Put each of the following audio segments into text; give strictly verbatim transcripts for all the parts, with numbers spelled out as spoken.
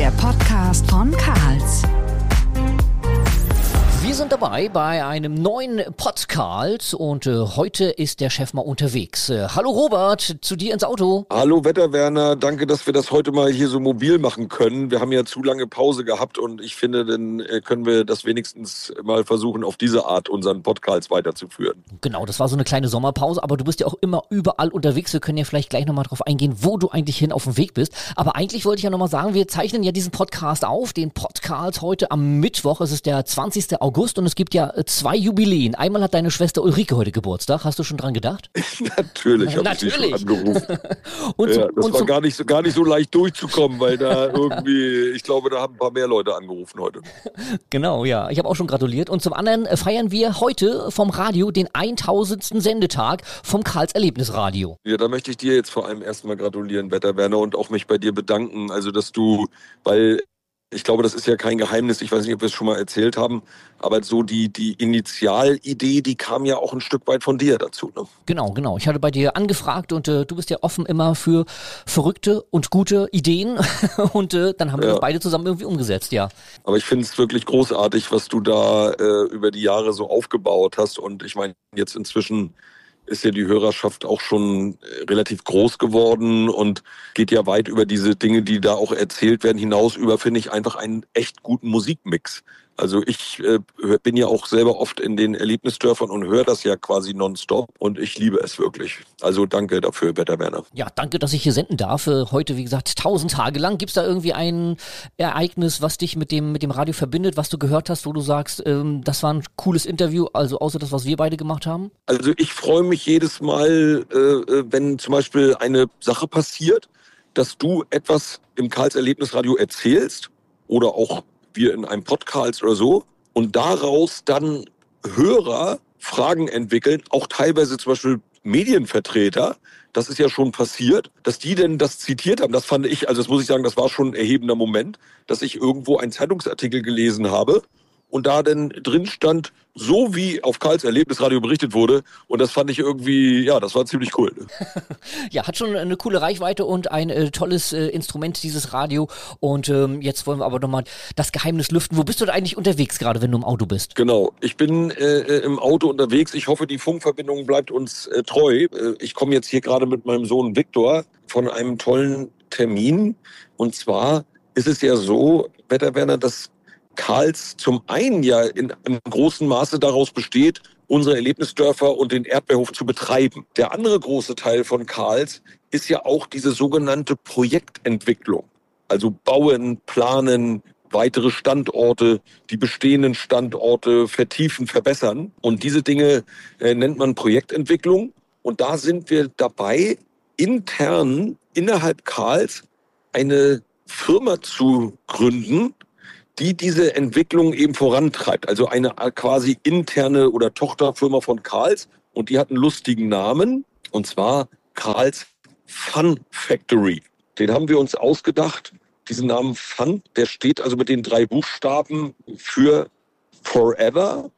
der Podcast von Karls. Wir sind dabei bei einem neuen Podcast und äh, heute ist der Chef mal unterwegs. Äh, hallo Robert, zu dir ins Auto. Hallo Wetterwerner, danke, dass wir das heute mal hier so mobil machen können. Wir haben ja zu lange Pause gehabt und ich finde, dann äh, können wir das wenigstens mal versuchen, auf diese Art unseren Podcast weiterzuführen. Genau, das war so eine kleine Sommerpause, aber du bist ja auch immer überall unterwegs. Wir können ja vielleicht gleich nochmal drauf eingehen, wo du eigentlich hin auf dem Weg bist. Aber eigentlich wollte ich ja nochmal sagen, wir zeichnen ja diesen Podcast auf, den Podcast heute am Mittwoch. Es ist der zwanzigster August. Und es gibt ja zwei Jubiläen. Einmal hat deine Schwester Ulrike heute Geburtstag. Hast du schon dran gedacht? Natürlich habe ich sie schon angerufen. und ja, so, das und war so, gar nicht, so, gar nicht so leicht durchzukommen, weil da irgendwie, ich glaube, da haben ein paar mehr Leute angerufen heute. Genau, ja. Ich habe auch schon gratuliert. Und zum anderen feiern wir heute vom Radio den tausendsten Sendetag vom Karls Erlebnisradio. Ja, da möchte ich dir jetzt vor allem erstmal gratulieren, Wetterwerner, und auch mich bei dir bedanken. Also, dass du, weil ich glaube, das ist ja kein Geheimnis, ich weiß nicht, ob wir es schon mal erzählt haben, aber so die, die Initialidee, die kam ja auch ein Stück weit von dir dazu. Ne? Genau, genau. Ich hatte bei dir angefragt und äh, du bist ja offen immer für verrückte und gute Ideen und äh, dann haben wir ja. das beide zusammen irgendwie umgesetzt, ja. Aber ich finde es wirklich großartig, was du da äh, über die Jahre so aufgebaut hast, und ich meine, jetzt inzwischen ist ja die Hörerschaft auch schon relativ groß geworden und geht ja weit über diese Dinge, die da auch erzählt werden, hinaus über, finde ich, einfach einen echt guten Musikmix. Also ich äh, bin ja auch selber oft in den Erlebnisdörfern und höre das ja quasi nonstop und ich liebe es wirklich. Also danke dafür, Wetterwerner. Ja, danke, dass ich hier senden darf. Heute, wie gesagt, tausend Tage lang. Gibt's da irgendwie ein Ereignis, was dich mit dem mit dem Radio verbindet, was du gehört hast, wo du sagst, ähm, das war ein cooles Interview, also außer das, was wir beide gemacht haben? Also ich freue mich jedes Mal, äh, wenn zum Beispiel eine Sache passiert, dass du etwas im Karls Erlebnisradio erzählst oder auch wir in einem Podcast oder so und daraus dann Hörer Fragen entwickeln, auch teilweise zum Beispiel Medienvertreter, das ist ja schon passiert, dass die denn das zitiert haben, das fand ich, also das muss ich sagen, das war schon ein erhebender Moment, dass ich irgendwo einen Zeitungsartikel gelesen habe und da denn drin stand, so wie auf Karls Erlebnisradio berichtet wurde. Und das fand ich irgendwie, ja, das war ziemlich cool. Ja, hat schon eine coole Reichweite und ein äh, tolles äh, Instrument, dieses Radio. Und ähm, jetzt wollen wir aber nochmal das Geheimnis lüften. Wo bist du da eigentlich unterwegs, gerade wenn du im Auto bist? Genau, ich bin äh, im Auto unterwegs. Ich hoffe, die Funkverbindung bleibt uns äh, treu. Äh, ich komme jetzt hier gerade mit meinem Sohn Viktor von einem tollen Termin. Und zwar ist es ja so, Wetterwerner, dass Karls zum einen ja in einem großen Maße daraus besteht, unsere Erlebnisdörfer und den Erdbeerhof zu betreiben. Der andere große Teil von Karls ist ja auch diese sogenannte Projektentwicklung. Also bauen, planen, weitere Standorte, die bestehenden Standorte vertiefen, verbessern. Und diese Dinge äh, nennt man Projektentwicklung. Und da sind wir dabei, intern innerhalb Karls eine Firma zu gründen, die diese Entwicklung eben vorantreibt. Also eine quasi interne oder Tochterfirma von Karls. Und die hat einen lustigen Namen. Und zwar Karls Fun Factory. Den haben wir uns ausgedacht. Diesen Namen Fun, der steht also mit den drei Buchstaben für Forever,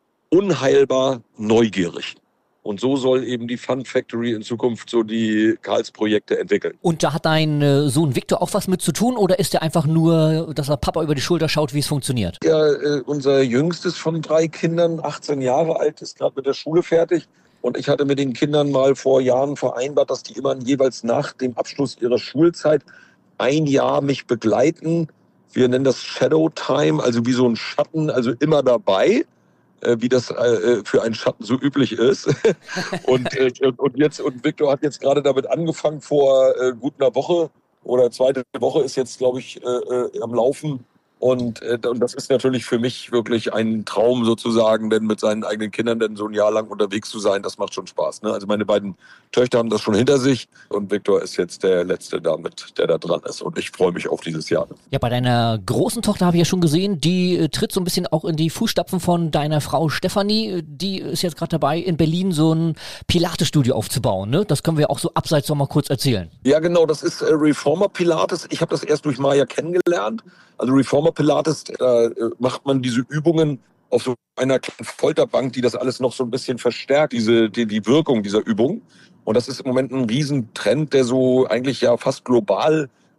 unheilbar, neugierig. Und so soll eben die Fun Factory in Zukunft so die Karls-Projekte entwickeln. Und da hat dein äh, Sohn Viktor auch was mit zu tun oder ist er einfach nur, dass er Papa über die Schulter schaut, wie es funktioniert? Ja, äh, unser jüngstes von drei Kindern, achtzehn Jahre alt, ist gerade mit der Schule fertig. Und ich hatte mit den Kindern mal vor Jahren vereinbart, dass die immer jeweils nach dem Abschluss ihrer Schulzeit ein Jahr mich begleiten. Wir nennen das Shadow Time, also wie so ein Schatten, also immer dabei. Wie das äh, für einen Schatten so üblich ist. und, äh, und jetzt und Viktor hat jetzt gerade damit angefangen vor äh, gut einer Woche oder zweite Woche ist jetzt, glaube ich, äh, äh, am Laufen. Und, äh, und das ist natürlich für mich wirklich ein Traum sozusagen, denn mit seinen eigenen Kindern dann so ein Jahr lang unterwegs zu sein, das macht schon Spaß. Ne? Also meine beiden Töchter haben das schon hinter sich und Viktor ist jetzt der Letzte damit, der da dran ist. Und ich freue mich auf dieses Jahr. Ja, bei deiner großen Tochter habe ich ja schon gesehen, die äh, tritt so ein bisschen auch in die Fußstapfen von deiner Frau Stefanie. Die ist jetzt gerade dabei, in Berlin so ein Pilates-Studio aufzubauen. Ne? Das können wir auch so abseits noch mal kurz erzählen. Ja, genau, das ist äh, Reformer Pilates. Ich habe das erst durch Maya kennengelernt. Also Reformer Pilates, da äh, macht man diese Übungen auf so einer kleinen Folterbank, die das alles noch so ein bisschen verstärkt, diese die, die Wirkung dieser Übung. Und das ist im Moment ein Riesentrend, der so eigentlich ja fast global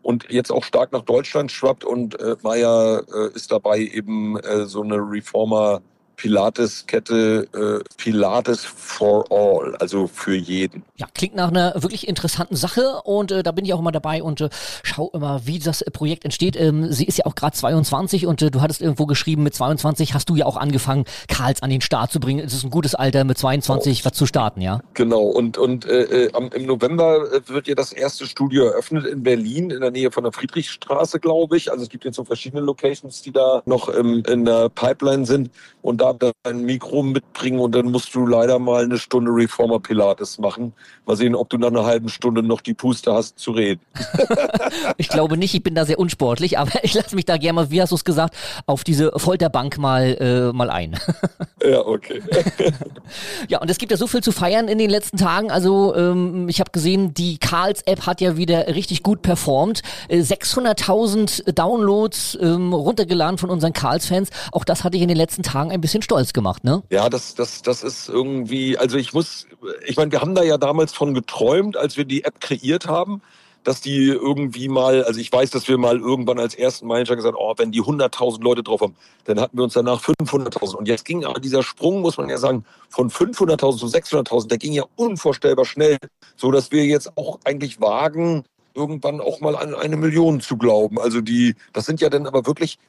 und jetzt auch stark nach Deutschland schwappt und äh, Maya äh, ist dabei eben äh, so eine Reformer Pilates-Kette, äh, Pilates for all, also für jeden. Ja, klingt nach einer wirklich interessanten Sache und äh, da bin ich auch immer dabei und äh, schau immer, wie das äh, Projekt entsteht. Ähm, sie ist ja auch gerade zweiundzwanzig und äh, du hattest irgendwo geschrieben, mit zweiundzwanzig hast du ja auch angefangen, Karls an den Start zu bringen. Es ist ein gutes Alter, mit zweiundzwanzig oh. was zu starten, ja? Genau, und, und äh, am, im November wird ja das erste Studio eröffnet in Berlin, in der Nähe von der Friedrichstraße, glaube ich. Also es gibt jetzt so verschiedene Locations, die da noch ähm, in der Pipeline sind und da dein Mikro mitbringen und dann musst du leider mal eine Stunde Reformer Pilates machen. Mal sehen, ob du nach einer halben Stunde noch die Puste hast zu reden. Ich glaube nicht, ich bin da sehr unsportlich, aber ich lasse mich da gerne mal, wie hast du es gesagt, auf diese Folterbank mal, äh, mal ein. Ja, okay. Ja, und es gibt ja so viel zu feiern in den letzten Tagen. Also ähm, ich habe gesehen, die Karls-App hat ja wieder richtig gut performt. Äh, sechshunderttausend Downloads ähm, runtergeladen von unseren Karls-Fans. Auch das hatte ich in den letzten Tagen ein bisschen stolz gemacht, ne? Ja, das, das, das ist irgendwie, also ich muss, ich meine, wir haben da ja damals von geträumt, als wir die App kreiert haben, dass die irgendwie mal, also ich weiß, dass wir mal irgendwann als ersten Meilenstein gesagt haben, oh, wenn die hunderttausend Leute drauf haben, dann hatten wir uns danach fünfhunderttausend. Und jetzt ging aber dieser Sprung, muss man ja sagen, von fünfhunderttausend zu sechshunderttausend, der ging ja unvorstellbar schnell, so dass wir jetzt auch eigentlich wagen, irgendwann auch mal an eine Million zu glauben. Also die, das sind ja dann aber wirklich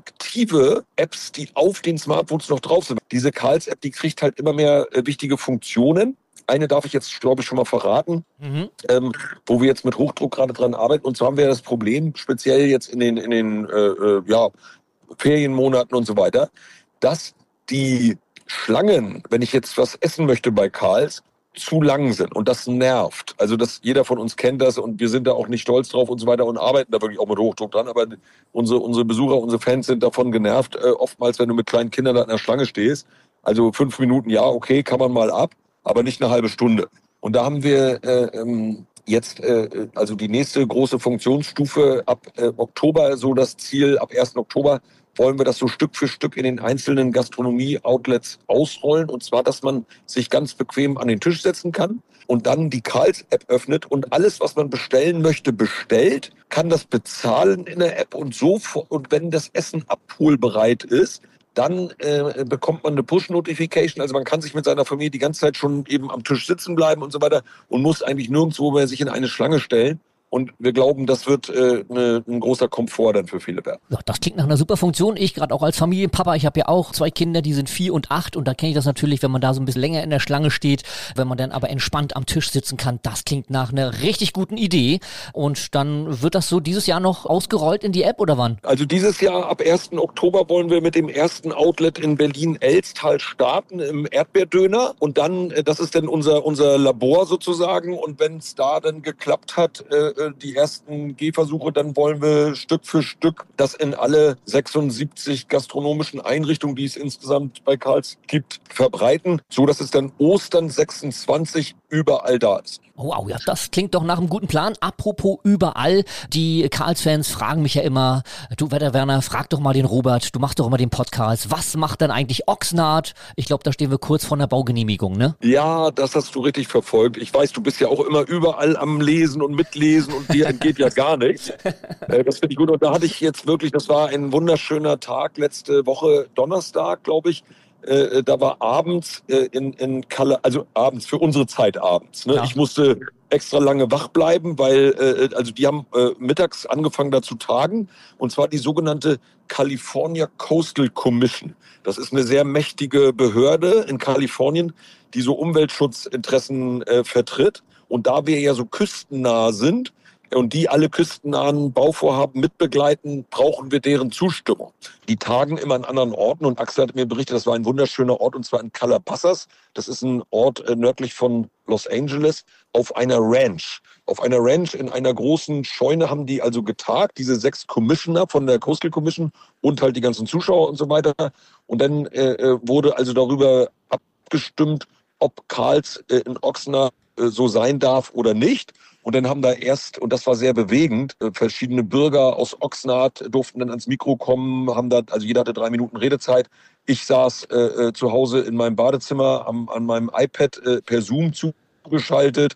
aktive Apps, die auf den Smartphones noch drauf sind. Diese Karls-App, die kriegt halt immer mehr äh, wichtige Funktionen. Eine darf ich jetzt, glaube ich, schon mal verraten, mhm. ähm, wo wir jetzt mit Hochdruck gerade dran arbeiten. Und zwar haben wir das Problem, speziell jetzt in den, in den äh, äh, ja, Ferienmonaten und so weiter, dass die Schlangen, wenn ich jetzt was essen möchte bei Karls, zu lang sind und das nervt. Also das, jeder von uns kennt das und wir sind da auch nicht stolz drauf und so weiter und arbeiten da wirklich auch mit Hochdruck dran, aber unsere, unsere Besucher, unsere Fans sind davon genervt, äh, oftmals, wenn du mit kleinen Kindern da in der Schlange stehst. Also fünf Minuten, ja, okay, kann man mal ab, aber nicht eine halbe Stunde. Und da haben wir äh, ähm, jetzt, äh, also die nächste große Funktionsstufe ab äh, Oktober, so das Ziel, ab ersten Oktober wollen wir das so Stück für Stück in den einzelnen Gastronomie-Outlets ausrollen. Und zwar, dass man sich ganz bequem an den Tisch setzen kann und dann die Karls-App öffnet und alles, was man bestellen möchte, bestellt, kann das bezahlen in der App und so, und wenn das Essen abholbereit ist, dann äh, bekommt man eine Push-Notification. Also man kann sich mit seiner Familie die ganze Zeit schon eben am Tisch sitzen bleiben und so weiter und muss eigentlich nirgendwo mehr sich in eine Schlange stellen. Und wir glauben, das wird äh, ne, ein großer Komfort dann für viele werden. Ja, das klingt nach einer super Funktion. Ich gerade auch als Familienpapa, ich habe ja auch zwei Kinder, die sind vier und acht und da kenne ich das natürlich, wenn man da so ein bisschen länger in der Schlange steht, wenn man dann aber entspannt am Tisch sitzen kann. Das klingt nach einer richtig guten Idee. Und dann wird das so dieses Jahr noch ausgerollt in die App oder wann? Also dieses Jahr ab ersten Oktober wollen wir mit dem ersten Outlet in Berlin-Elstal starten im Erdbeerdöner und dann, das ist dann unser, unser Labor sozusagen und wenn es da dann geklappt hat, äh, die ersten Gehversuche, dann wollen wir Stück für Stück das in alle sechsundsiebzig gastronomischen Einrichtungen, die es insgesamt bei Karls gibt, verbreiten, so dass es dann Ostern sechsundzwanzig überall da ist. Oh, wow, ja, das klingt doch nach einem guten Plan. Apropos überall, die Karls-Fans fragen mich ja immer, du Wetter Werner, frag doch mal den Robert, du machst doch immer den Podcast, was macht denn eigentlich Oxnard? Ich glaube, da stehen wir kurz vor einer Baugenehmigung, ne? Ja, das hast du richtig verfolgt. Ich weiß, du bist ja auch immer überall am Lesen und Mitlesen und dir entgeht ja gar nichts. Das finde ich gut. Und da hatte ich jetzt wirklich, das war ein wunderschöner Tag, letzte Woche Donnerstag, glaube ich. Äh, da war abends äh, in, in Kalle, also abends, für unsere Zeit abends. Ne? Ja. Ich musste extra lange wach bleiben, weil äh, also die haben äh, mittags angefangen da zu tagen. Und zwar die sogenannte California Coastal Commission. Das ist eine sehr mächtige Behörde in Kalifornien, die so Umweltschutzinteressen äh, vertritt. Und da wir ja so küstennah sind, und die alle küstennahen Bauvorhaben mitbegleiten, brauchen wir deren Zustimmung. Die tagen immer an anderen Orten und Axel hat mir berichtet, das war ein wunderschöner Ort und zwar in Calabasas. Das ist ein Ort äh, nördlich von Los Angeles auf einer Ranch. Auf einer Ranch in einer großen Scheune haben die also getagt, diese sechs Commissioner von der Coastal Commission und halt die ganzen Zuschauer und so weiter. Und dann äh, wurde also darüber abgestimmt, ob Karls äh, in Oxnard äh, so sein darf oder nicht. Und dann haben da erst, und das war sehr bewegend, verschiedene Bürger aus Oxnard durften dann ans Mikro kommen, haben da, also jeder hatte drei Minuten Redezeit. Ich saß äh, zu Hause in meinem Badezimmer am, an meinem iPad äh, per Zoom zugeschaltet.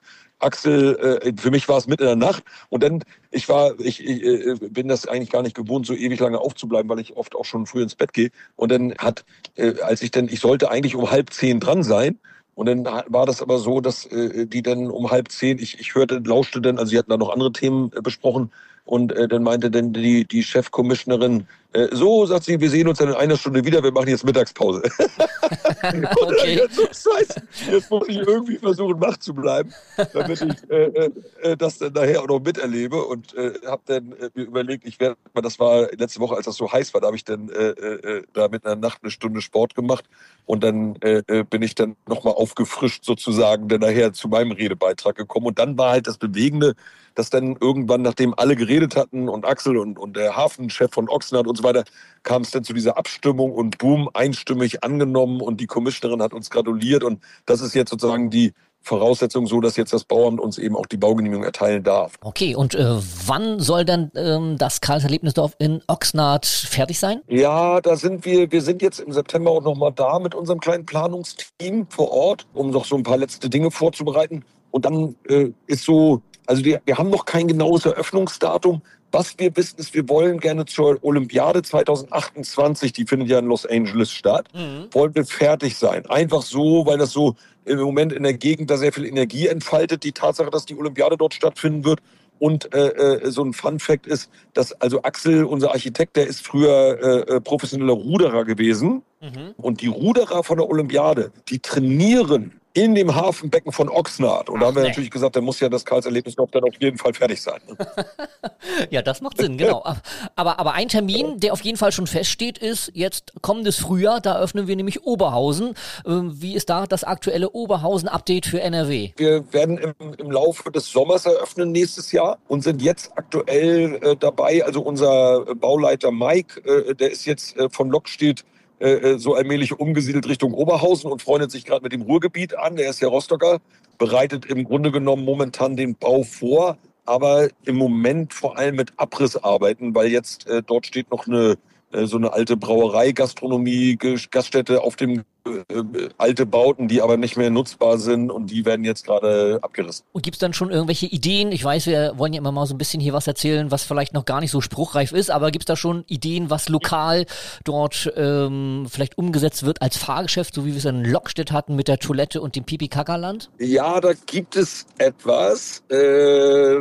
Axel, äh, für mich war es mitten in der Nacht. Und dann, ich war, ich, ich äh, bin das eigentlich gar nicht gewohnt, so ewig lange aufzubleiben, weil ich oft auch schon früh ins Bett gehe. Und dann hat, äh, als ich dann, ich sollte eigentlich um halb zehn dran sein. Und dann war das aber so, dass äh, die dann um halb zehn, ich, ich hörte, lauschte dann, also sie hatten da noch andere Themen äh, besprochen. Und äh, dann meinte dann die, die Chefkommissionerin, äh, so, sagt sie, wir sehen uns dann in einer Stunde wieder, wir machen jetzt Mittagspause. Okay. Jetzt, so, scheiße, jetzt muss ich irgendwie versuchen, wach zu bleiben, damit ich äh, äh, das dann nachher auch noch miterlebe. Und äh, habe dann äh, mir überlegt, ich werde, das war letzte Woche, als das so heiß war, da habe ich dann äh, äh, da mit einer Nacht eine Stunde Sport gemacht. Und dann äh, bin ich dann nochmal aufgefrischt sozusagen dann nachher zu meinem Redebeitrag gekommen. Und dann war halt das Bewegende, dass dann irgendwann, nachdem alle geredet hatten und Axel und, und der Hafenchef von Ochsenhardt und so weiter, kam es dann zu dieser Abstimmung und boom, einstimmig angenommen und die Commissionerin hat uns gratuliert. Und das ist jetzt sozusagen die Voraussetzung so, dass jetzt das Bauamt uns eben auch die Baugenehmigung erteilen darf. Okay, und äh, wann soll dann ähm, das Karls-Erlebnisdorf in Ochsenhardt fertig sein? Ja, da sind wir, wir sind jetzt im September auch nochmal da mit unserem kleinen Planungsteam vor Ort, um noch so ein paar letzte Dinge vorzubereiten. Und dann äh, ist so, also die, wir haben noch kein genaues Eröffnungsdatum. Was wir wissen, ist, wir wollen gerne zur Olympiade zwanzig achtundzwanzig, die findet ja in Los Angeles statt, mhm. wollen wir fertig sein. Einfach so, weil das so im Moment in der Gegend da sehr viel Energie entfaltet, die Tatsache, dass die Olympiade dort stattfinden wird. Und äh, äh, so ein Fun-Fact ist, dass also Axel, unser Architekt, der ist früher äh, professioneller Ruderer gewesen. Mhm. Und die Ruderer von der Olympiade, die trainieren in dem Hafenbecken von Ochsenhardt. Und Ach, da haben wir nee. natürlich gesagt, da muss ja das Karls-Erlebnisdorf dann auf jeden Fall fertig sein. Ja, das macht Sinn, genau. Aber, aber ein Termin, der auf jeden Fall schon feststeht, ist jetzt kommendes Frühjahr. Da öffnen wir nämlich Oberhausen. Wie ist da das aktuelle Oberhausen-Update für N R W? Wir werden im, im Laufe des Sommers eröffnen nächstes Jahr und sind jetzt aktuell äh, dabei. Also unser Bauleiter Mike, äh, der ist jetzt äh, von Lockstedt äh, so allmählich umgesiedelt Richtung Oberhausen und freundet sich gerade mit dem Ruhrgebiet an. Der ist ja Rostocker, bereitet im Grunde genommen momentan den Bau vor, aber im Moment vor allem mit Abrissarbeiten, weil jetzt äh, dort steht noch eine äh, so eine alte Brauerei, Gastronomie, Gaststätte auf dem äh, alte Bauten, die aber nicht mehr nutzbar sind und die werden jetzt gerade abgerissen. Und gibt es dann schon irgendwelche Ideen? Ich weiß, wir wollen ja immer mal so ein bisschen hier was erzählen, was vielleicht noch gar nicht so spruchreif ist, aber gibt es da schon Ideen, was lokal dort ähm, vielleicht umgesetzt wird als Fahrgeschäft, so wie wir es in Lockstedt hatten mit der Toilette und dem Pipi-Kaka-Land? Ja, da gibt es etwas. Äh,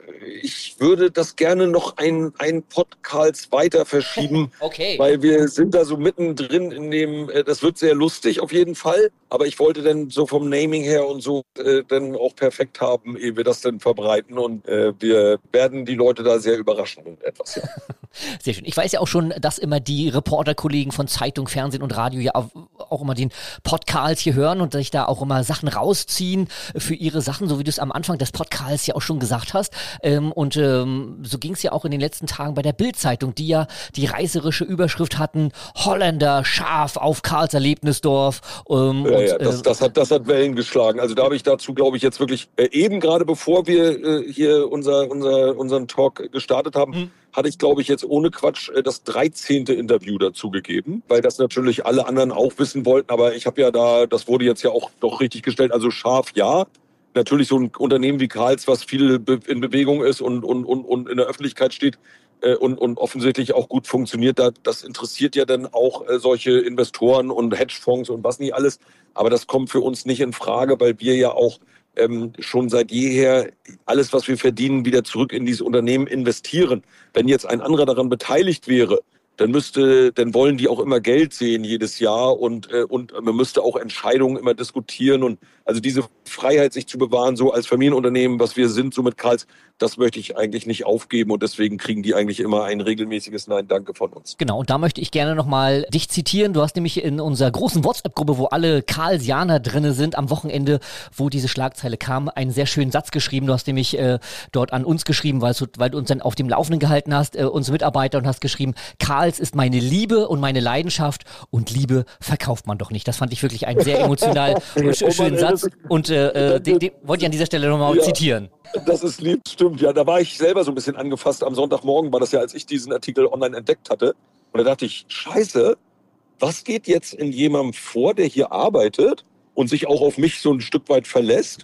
ich würde das gerne noch ein, ein Podcast weiter verschieben, okay. weil wir sind da so mittendrin in dem, äh, das wird sehr lustig auf jeden Fall, aber ich wollte dann so vom Naming her und so äh, dann auch perfekt haben, ehe wir das dann verbreiten und äh, wir werden die Leute da sehr überraschen mit etwas. Ja. Sehr schön. Ich weiß ja auch schon, dass immer die Reporterkollegen von Zeitung, Fernsehen und Radio ja auch, auch immer den Podcasts hier hören und sich da auch immer Sachen rausziehen für ihre Sachen, so wie du es am Anfang des Podcasts ja auch schon gesagt hast. Ähm, und ähm, so ging es ja auch in den letzten Tagen bei der Bild-Zeitung, die ja die reißerische Überschrift hatten, Holländer scharf auf Karls-Erlebnisdorf. Ähm, ja, und, ja, das, äh, das, hat, das hat Wellen geschlagen. Also da habe ich dazu, glaube ich, jetzt wirklich, äh, eben gerade bevor wir äh, hier unser, unser, unseren Talk gestartet haben, hm. hatte ich, glaube ich, jetzt ohne Quatsch äh, das dreizehnte Interview dazu gegeben, weil das natürlich alle anderen auch wissen wollten. Aber ich habe ja da, das wurde jetzt ja auch doch richtig gestellt, also scharf ja. Natürlich so ein Unternehmen wie Karls, was viel in Bewegung ist und, und, und, und in der Öffentlichkeit steht äh, und, und offensichtlich auch gut funktioniert, da, das interessiert ja dann auch äh, solche Investoren und Hedgefonds und was nicht alles. Aber das kommt für uns nicht in Frage, weil wir ja auch ähm, schon seit jeher alles, was wir verdienen, wieder zurück in dieses Unternehmen investieren. Wenn jetzt ein anderer daran beteiligt wäre, dann müsste, dann wollen die auch immer Geld sehen jedes Jahr und äh, und man müsste auch Entscheidungen immer diskutieren und also diese Freiheit, sich zu bewahren, so als Familienunternehmen, was wir sind, so mit Karls, das möchte ich eigentlich nicht aufgeben und deswegen kriegen die eigentlich immer ein regelmäßiges Nein, danke von uns. Genau, und da möchte ich gerne nochmal dich zitieren. Du hast nämlich in unserer großen WhatsApp-Gruppe, wo alle Karlsianer drinne sind, am Wochenende, wo diese Schlagzeile kam, einen sehr schönen Satz geschrieben. Du hast nämlich äh, dort an uns geschrieben, weil du, weil du uns dann auf dem Laufenden gehalten hast, äh, uns Mitarbeiter, und hast geschrieben, Karls ist meine Liebe und meine Leidenschaft und Liebe verkauft man doch nicht. Das fand ich wirklich einen sehr emotional und sch- schönen Satz und äh, äh, den, den wollte ich an dieser Stelle nochmal ja, zitieren. Das ist lieb, stimmt. Ja, da war ich selber so ein bisschen angefasst. Am Sonntagmorgen war das ja, als ich diesen Artikel online entdeckt hatte. Und da dachte ich, scheiße, was geht jetzt in jemandem vor, der hier arbeitet und sich auch auf mich so ein Stück weit verlässt?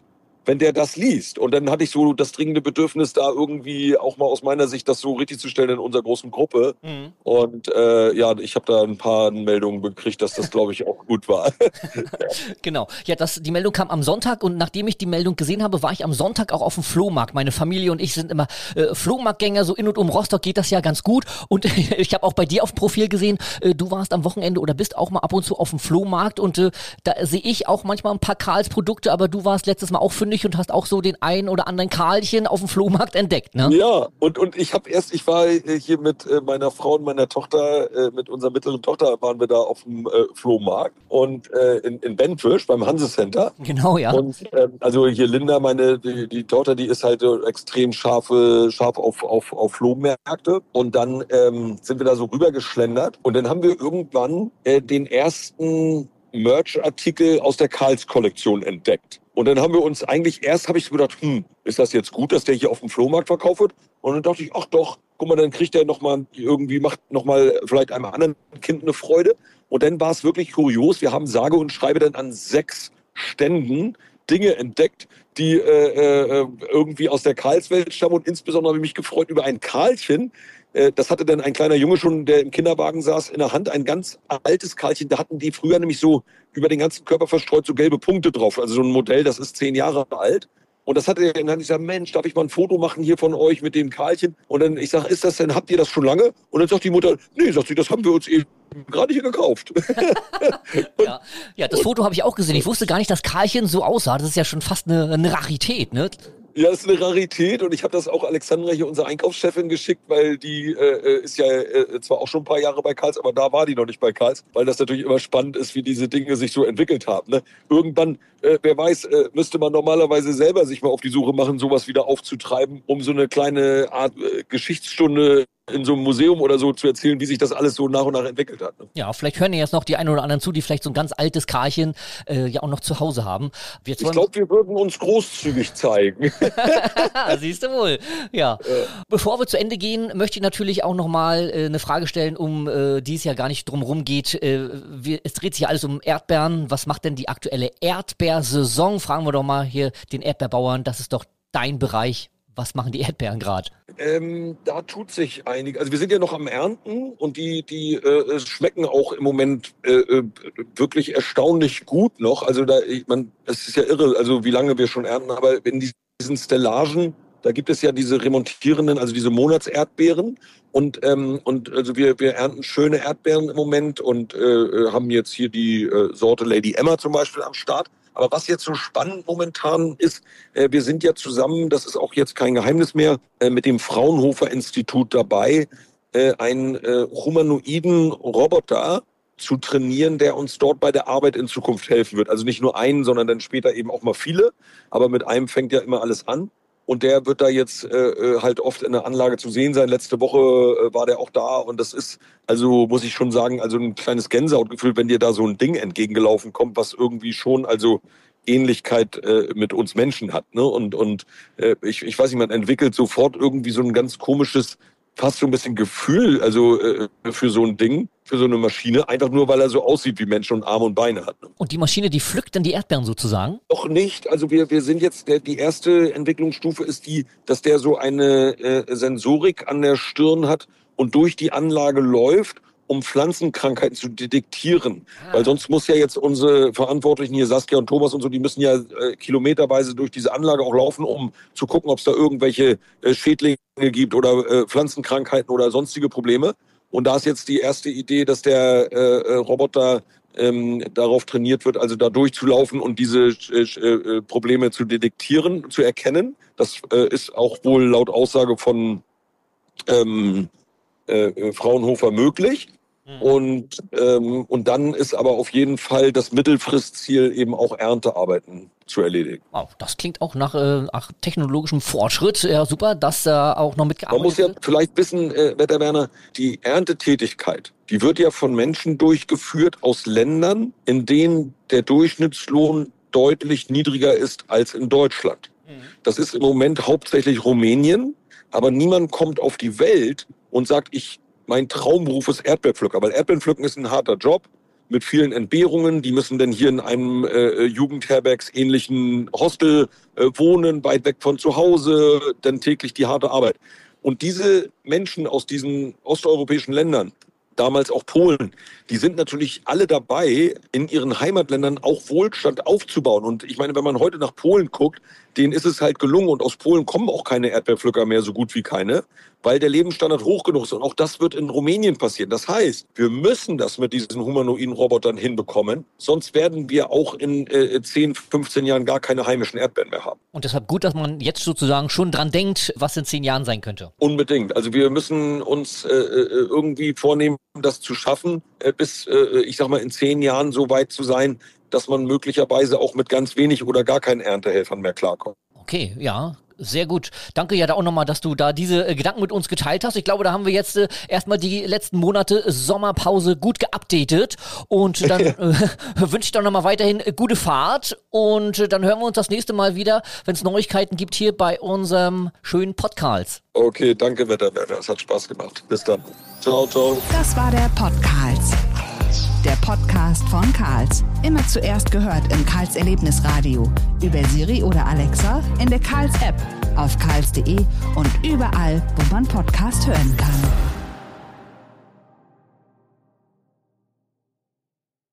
wenn der das liest. Und dann hatte ich so das dringende Bedürfnis, da irgendwie auch mal aus meiner Sicht das so richtig zu stellen in unserer großen Gruppe. Mhm. Und äh, ja, ich habe da ein paar Meldungen gekriegt, dass das, glaube ich, auch gut war. Genau. Ja, das, die Meldung kam am Sonntag und nachdem ich die Meldung gesehen habe, war ich am Sonntag auch auf dem Flohmarkt. Meine Familie und ich sind immer äh, Flohmarktgänger, so in und um Rostock geht das ja ganz gut. Und ich habe auch bei dir auf dem Profil gesehen, äh, du warst am Wochenende oder bist auch mal ab und zu auf dem Flohmarkt und äh, da sehe ich auch manchmal ein paar Karls-Produkte, aber du warst letztes Mal auch fündig und hast auch so den einen oder anderen Karlchen auf dem Flohmarkt entdeckt, ne? Ja, und, und ich habe erst, ich war hier mit äh, meiner Frau und meiner Tochter, äh, mit unserer mittleren Tochter waren wir da auf dem äh, Flohmarkt und äh, in, in Bentwisch beim Hanse Center. Genau, ja. Und äh, also hier Linda, meine, die, die Tochter, die ist halt äh, extrem scharfe, scharf auf, auf, auf Flohmärkte. Und dann ähm, sind wir da so rübergeschlendert und dann haben wir irgendwann äh, den ersten Merch-Artikel aus der Karls-Kollektion entdeckt. Und dann haben wir uns eigentlich, erst habe ich so gedacht, hm, ist das jetzt gut, dass der hier auf dem Flohmarkt verkauft wird? Und dann dachte ich, ach doch, guck mal, dann kriegt er nochmal irgendwie, macht nochmal vielleicht einem anderen Kind eine Freude. Und dann war es wirklich kurios, wir haben sage und schreibe dann an sechs Ständen Dinge entdeckt, die äh, äh, irgendwie aus der Karlswelt stammen. Und insbesondere habe ich mich gefreut über ein Karlchen. Äh, das hatte dann ein kleiner Junge schon, der im Kinderwagen saß, in der Hand, ein ganz altes Karlchen. Da hatten die früher nämlich so über den ganzen Körper verstreut so gelbe Punkte drauf. Also so ein Modell, das ist zehn Jahre alt. Und das hatte er, dann hat ich gesagt, Mensch, darf ich mal ein Foto machen hier von euch mit dem Karlchen? Und dann, ich sage, ist das denn, habt ihr das schon lange? Und dann sagt die Mutter, nee, sagt sie, das haben wir uns eben gerade hier gekauft. ja. ja, das Foto habe ich auch gesehen. Ich wusste gar nicht, dass Karlchen so aussah. Das ist ja schon fast eine, eine Rarität, ne? Ja, das ist eine Rarität und ich habe das auch Alexandra hier, unserer Einkaufschefin, geschickt, weil die äh, ist ja äh, zwar auch schon ein paar Jahre bei Karls, aber da war die noch nicht bei Karls, weil das natürlich immer spannend ist, wie diese Dinge sich so entwickelt haben. Ne? Irgendwann, äh, wer weiß, äh, müsste man normalerweise selber sich mal auf die Suche machen, sowas wieder aufzutreiben, um so eine kleine Art äh, Geschichtsstunde in so einem Museum oder so zu erzählen, wie sich das alles so nach und nach entwickelt hat. Ne? Ja, vielleicht hören ja jetzt noch die einen oder anderen zu, die vielleicht so ein ganz altes Karlchen äh, ja auch noch zu Hause haben. Jetzt ich glaube, wir würden uns großzügig zeigen. Siehst du wohl. Ja. ja. Bevor wir zu Ende gehen, möchte ich natürlich auch nochmal äh, eine Frage stellen, um äh, die es ja gar nicht drum rum geht. Äh, wir, es dreht sich ja alles um Erdbeeren. Was macht denn die aktuelle Erdbeersaison? Fragen wir doch mal hier den Erdbeerbauern. Das ist doch dein Bereich. Was machen die Erdbeeren gerade? Ähm, da tut sich einiges. Also wir sind ja noch am Ernten und die, die äh, schmecken auch im Moment äh, wirklich erstaunlich gut noch. Also da, ich, man, es ist ja irre, also wie lange wir schon ernten, aber in diesen Stellagen, da gibt es ja diese remontierenden, also diese Monatserdbeeren. Und, ähm, und also wir, wir ernten schöne Erdbeeren im Moment und äh, haben jetzt hier die äh, Sorte Lady Emma zum Beispiel am Start. Aber was jetzt so spannend momentan ist, äh, wir sind ja zusammen, das ist auch jetzt kein Geheimnis mehr, äh, mit dem Fraunhofer-Institut dabei, äh, einen äh, humanoiden Roboter zu trainieren, der uns dort bei der Arbeit in Zukunft helfen wird. Also nicht nur einen, sondern dann später eben auch mal viele. Aber mit einem fängt ja immer alles an. Und der wird da jetzt äh, halt oft in der Anlage zu sehen sein. Letzte Woche äh, war der auch da. Und das ist, also muss ich schon sagen, also ein kleines Gänsehautgefühl, wenn dir da so ein Ding entgegengelaufen kommt, was irgendwie schon also Ähnlichkeit äh, mit uns Menschen hat. Ne? Und, und äh, ich, ich weiß nicht, man entwickelt sofort irgendwie so ein ganz komisches, fast so ein bisschen Gefühl, also äh, für so ein Ding, für so eine Maschine, einfach nur, weil er so aussieht wie Mensch und Arme und Beine hat. Ne? Und die Maschine, die pflückt dann die Erdbeeren sozusagen? Noch nicht. Also wir, wir sind jetzt, der, die erste Entwicklungsstufe ist die, dass der so eine äh, Sensorik an der Stirn hat und durch die Anlage läuft, um Pflanzenkrankheiten zu detektieren. Ah. Weil sonst muss ja jetzt unsere Verantwortlichen hier, Saskia und Thomas und so, die müssen ja äh, kilometerweise durch diese Anlage auch laufen, um zu gucken, ob es da irgendwelche äh, Schädlinge gibt oder äh, Pflanzenkrankheiten oder sonstige Probleme. Und da ist jetzt die erste Idee, dass der äh, Roboter ähm, darauf trainiert wird, also da durchzulaufen und diese äh, äh, Probleme zu detektieren, zu erkennen. Das äh, ist auch wohl laut Aussage von ähm, äh, Fraunhofer möglich. Und, ähm, und dann ist aber auf jeden Fall das Mittelfristziel eben auch Erntearbeiten zu erledigen. Wow, das klingt auch nach, äh, nach technologischem Fortschritt. Ja, super, dass da äh, auch noch mitgearbeitet wird. Man muss ja vielleicht wissen, äh, Wetter Werner, die Erntetätigkeit, die wird ja von Menschen durchgeführt aus Ländern, in denen der Durchschnittslohn deutlich niedriger ist als in Deutschland. Mhm. Das ist im Moment hauptsächlich Rumänien, aber niemand kommt auf die Welt und sagt, ich mein Traumberuf ist Erdbeerpflücker, weil Erdbeerpflücken ist ein harter Job mit vielen Entbehrungen. Die müssen dann hier in einem äh, Jugendherbergsähnlichen Hostel äh, wohnen, weit weg von zu Hause, dann täglich die harte Arbeit. Und diese Menschen aus diesen osteuropäischen Ländern, damals auch Polen, die sind natürlich alle dabei, in ihren Heimatländern auch Wohlstand aufzubauen. Und ich meine, wenn man heute nach Polen guckt, denen ist es halt gelungen. Und aus Polen kommen auch keine Erdbeerpflücker mehr, so gut wie keine, weil der Lebensstandard hoch genug ist. Und auch das wird in Rumänien passieren. Das heißt, wir müssen das mit diesen humanoiden Robotern hinbekommen. Sonst werden wir auch in äh, zehn, fünfzehn Jahren gar keine heimischen Erdbeeren mehr haben. Und deshalb gut, dass man jetzt sozusagen schon dran denkt, was in zehn Jahren sein könnte. Unbedingt. Also wir müssen uns äh, irgendwie vornehmen, das zu schaffen, äh, bis, äh, ich sag mal, in zehn Jahren so weit zu sein, dass man möglicherweise auch mit ganz wenig oder gar keinen Erntehelfern mehr klarkommt. Okay, ja. Sehr gut. Danke ja da auch nochmal, dass du da diese äh, Gedanken mit uns geteilt hast. Ich glaube, da haben wir jetzt äh, erstmal die letzten Monate Sommerpause gut geupdatet und dann äh, wünsche ich dann nochmal weiterhin äh, gute Fahrt und äh, dann hören wir uns das nächste Mal wieder, wenn es Neuigkeiten gibt hier bei unserem schönen Podcast. Okay, danke Wetterwerte, es hat Spaß gemacht. Bis dann. Ciao, ciao. Das war der Podcast. Der Podcast von Karls. Immer zuerst gehört im Karls Erlebnisradio. Über Siri oder Alexa, in der Karls App, auf karls punkt de und überall, wo man Podcast hören kann.